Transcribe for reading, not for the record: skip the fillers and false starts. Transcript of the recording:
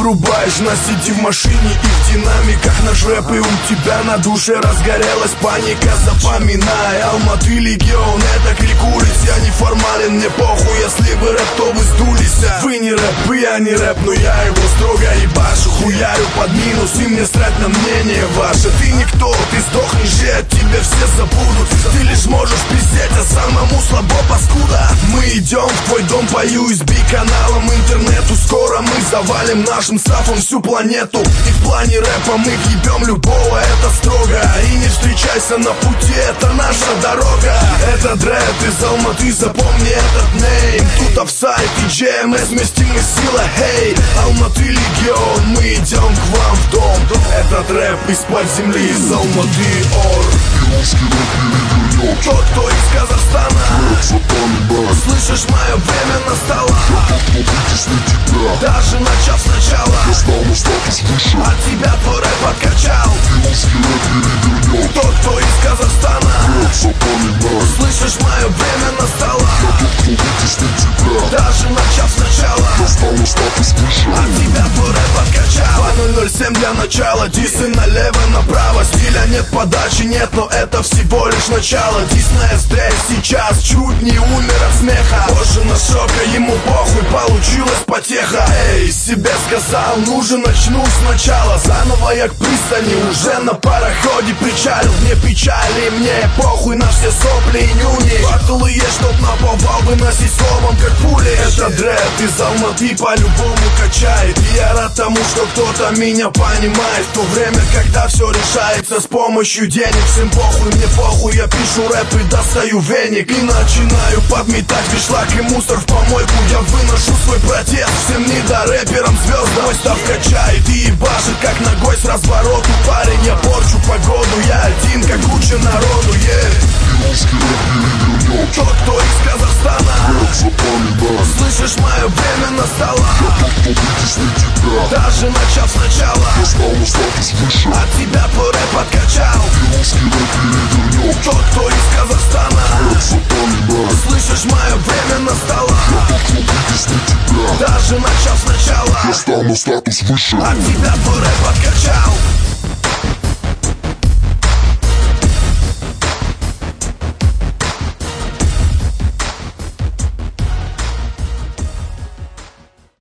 врубаешь нас, сиди в машине и в динамиках наш рэп, и у тебя на душе разгорелась паника. Запоминай, Алматы Легион, это крик улиц. Я не формален, мне похуй, если вы рэп, то вы сдулись. Вы не рэп, и я не рэп, но я его строго ебашу. Хуярю под минус, и мне срать на мнение ваше. Ты никто, ты сдохнешь, и от тебя все забудут. Ты лишь можешь пиздеть, а самому слабо, паскуда. Мы идем в твой дом по USB-каналам интернету. Скоро мы завалим нашим стафом всю планету. И в плане рэпа мы ебем любого, это строго. И не встречайся на пути, это наша дорога. Это рэп из Алматы, запомни этот нейм. Тут офсайд и GMS, вместе мы сила, хей. Алматы Легион, мы идем к вам в дом. Этот рэп из-под земли, из Алматы ор. Тот, кто из Казахстана, слышишь, мое время настало. Даже начав сначала, от тебя твой рэп откачал. Тот, кто из Казахстана, слышишь, мое время настало. Даже начав сначала, от тебя твой рэп откачал. 2007 для начала, дисы налево-направо. Стиля нет, подачи нет, но это всего лишь начало. Дисная здесь сейчас чуть не умер от смеха. Позже на шока, ему похуй, получилась потеха. Эй, себе сказал, ну же начну сначала. Заново я к пристани, уже на пароходе причалил. Мне печали, мне похуй на все сопли и нюни. Батлы есть, чтоб наповал выносить словом как пули. Это рэп из Алматы по-любому качает. И я рад тому, что кто-то меня понимает. В то время, когда все решается с помощью денег. Всем похуй, мне похуй, я пишу рэп и достаю веник. И начинаю подметать весь шлак и мусор в помойку. Я выношу свой протест, всем не до рэперам звездам. Мой став качает и ебашит, как ногой с развороту. Парень, я порчу погоду, я один, как куча народу, Тот, кто из Казахстана, слышишь, мое время настало. Даже начав сначала, от тебя твой рэп откачал. Тот, кто из Казахстана, слышишь, мое время настало. Даже начав сначала, я стал на статус выше. от тебя твой рэп откачал.